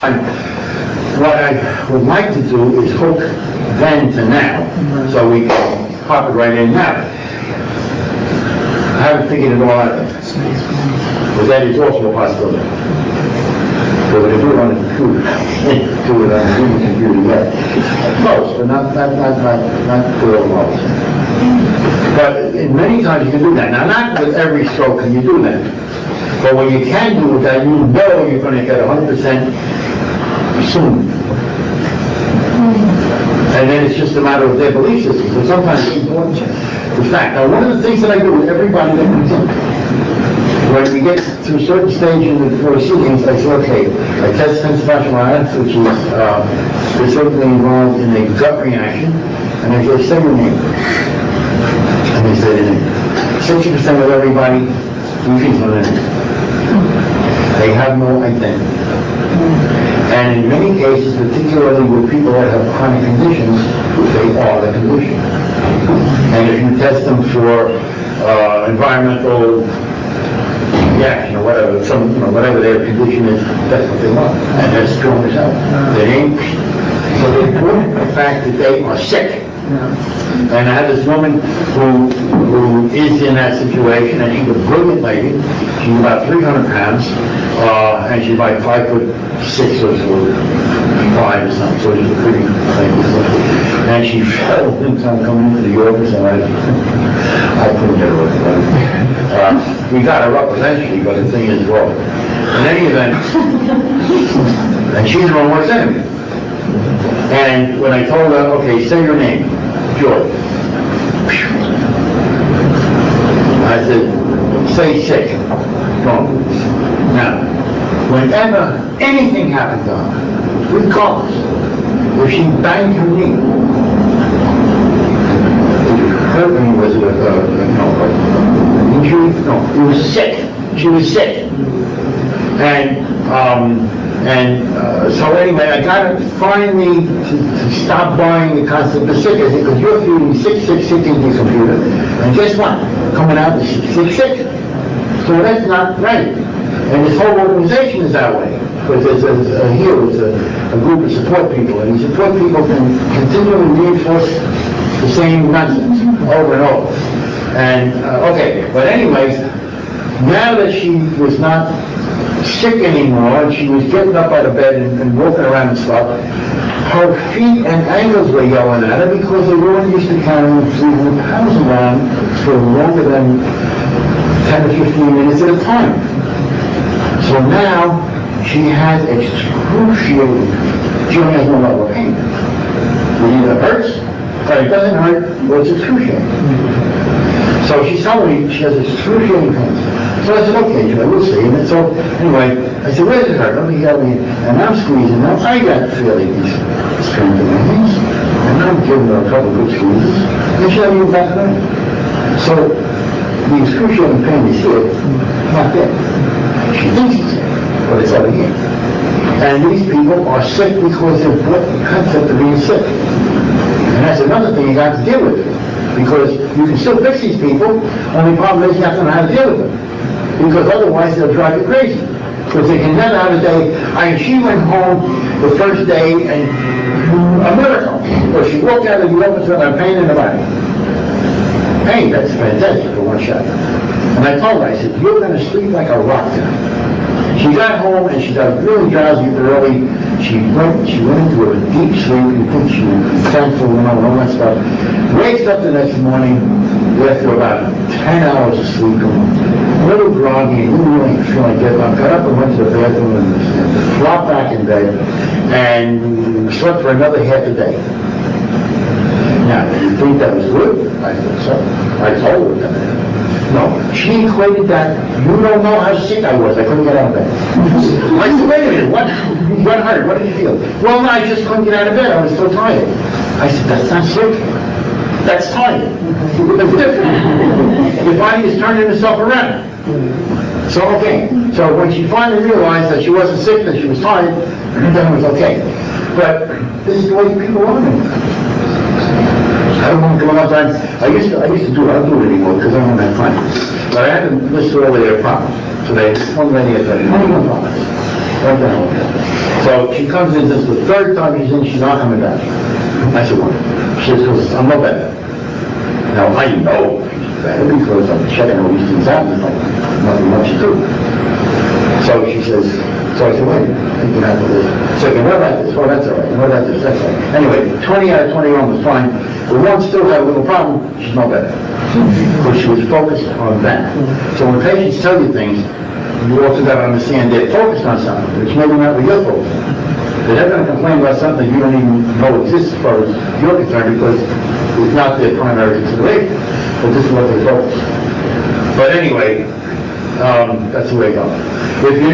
What I would like to do is hook then to now, so we can pop it right in now. I haven't figured it all out yet, but that is also a possibility. Because I can do it on the computer, do it on the computer yet. Close, but not for all models. But many times you can do that. Now, not with every stroke can you do that. But when you can do that, you know you're going to get 100% soon. And then it's just a matter of their belief system. So sometimes it's important to fact. Now, one of the things that I do with everybody that comes in, when we get to a certain stage in the proceedings, I say, okay, I test sensitivity, which is specifically involved in a gut reaction, and I say your name. And they say their name. 60% of everybody repeats on their name. They have no identity. And in many cases, particularly with people that have chronic conditions, they are the condition. And if you test them for environmental reaction or whatever, whatever their condition is, that's what they want. And they're strong as hell. They ain't. So they put the fact that they are sick. And I have this woman who is in that situation, and she's a brilliant lady. She's about 300 pounds, and she's like 5'6" or so, 5 or something, so she's a pretty lady. And she fell one time coming into the office, and I couldn't get her up. We got her up eventually, but the thing is, well, in any event, and she's her own worst enemy. And when I told her, okay, say your name, George. I said, say sick. Go. Now, whenever anything happened to her, regardless, if she banged her knee, hurt me, was it an injury? No, it was sick. She was sick. So anyway, I got to finally to stop buying the concept of sick. I said, because you're feeding 666 into your computer, and guess what? Coming out is 666. So that's not right. And this whole organization is that way. Because there's a group of support people, and these support people can continually reinforce the same nonsense over and over. And, okay, but anyways, now that she was not sick anymore, and she was getting up out of bed and walking around and stuff, her feet and ankles were yelling at her because they weren't used to carrying 300 pounds around for longer than 10 to 15 minutes at a time. So now she has excruciating, she only has one level of pain. It either hurts, or it doesn't hurt, or it's excruciating. So she's telling me she has excruciating pain. So I said, okay, Joy, we'll see. And so, anyway, I said, where does it hurt? Let me help me. And I'm squeezing. Now, I got fairly decent strength in my hands. And I'm giving her a couple of good squeezes. And she's not even back on. So, the excruciating pain is here, not there. She thinks it's there, but it's over here. And these people are sick because they've bought the concept of being sick. And that's another thing you got to deal with. Because you can still fix these people, only problem is you have to know how to deal with them. Because otherwise they'll drive you crazy. Because they can never have a day. She went home the first day and a miracle. Because she walked out of the office with a pain in the body. Pain, that's fantastic for one shot. And I told her, I said, you're going to sleep like a rock tonight. She got home and she got really drowsy early. She went into a deep sleep. You think she was thankful, and all that stuff. Wakes up the next morning after about 10 hours of sleep, a little groggy, and didn't really feel like getting up. Got up and went to the bathroom and flopped back in bed and slept for another half a day. Now, do you think that was good? I thought so. I told her that. No, she equated that, you don't know how sick I was. I couldn't get out of bed. I said, wait a minute, what hurt? What did you feel? Well, I just couldn't get out of bed. I was so tired. I said, that's not sick. That's tired. It's different. Your body is turning itself around. So, okay. So when she finally realized that she wasn't sick, that she was tired, then it was okay. But this is the way people are. I don't want to go out there. I used to do it. I don't do it anymore because I don't have time. But I had to list all of their problems. So they, one lady had 21 problems. Went down. So she comes in, this is the third time she's in, she's not coming back. I said, "What?" She says, "Because I'm no better." Now, I know she's better because I'm checking all these things out, there's nothing much to do. So she says, so I said, "Wait, I think you have to do this." So, "Okay, what about this?" "Oh, that's all right. What about this?" "That's all right." Anyway, 20 out of 21 was fine. The one still had a little problem, she's no better. Because she was focused on that. So when patients tell you things, you also got to understand they're focused on something, which maybe not what you're focused on. They're going to complain about something you don't even know exists as far as you're concerned because it's not their primary consideration. But this is what they focus on. But anyway, that's the way it goes. If you